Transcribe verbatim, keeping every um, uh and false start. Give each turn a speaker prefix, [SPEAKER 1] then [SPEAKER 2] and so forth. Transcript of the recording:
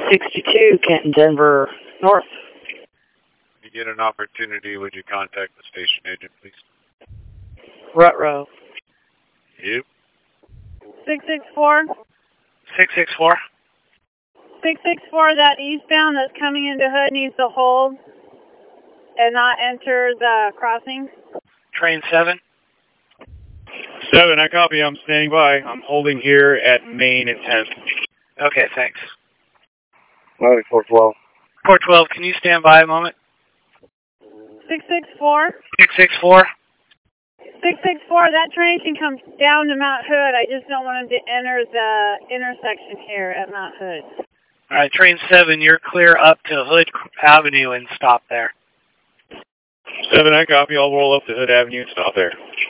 [SPEAKER 1] sixty-two, Kenton, Denver North.
[SPEAKER 2] If you get an opportunity, would you contact the station agent, please?
[SPEAKER 1] Rutro.
[SPEAKER 2] You?
[SPEAKER 3] six six four.
[SPEAKER 2] six six four.
[SPEAKER 3] six six four, that eastbound that's coming into Hood needs to hold and not enter the crossing.
[SPEAKER 2] Train seven.
[SPEAKER 4] seven, I copy. I'm standing by. I'm holding here at Main and tenth.
[SPEAKER 2] Okay, thanks.
[SPEAKER 5] Riley four twelve.
[SPEAKER 2] four twelve, can you stand by a moment?
[SPEAKER 3] six six four.
[SPEAKER 2] six six four.
[SPEAKER 3] six six four, that train can come down to Mount Hood. I just don't want him to enter the intersection here at Mount Hood.
[SPEAKER 2] All right, train seven, you're clear up to Hood Avenue and stop there.
[SPEAKER 4] seven, I copy. I'll roll up to Hood Avenue and stop there.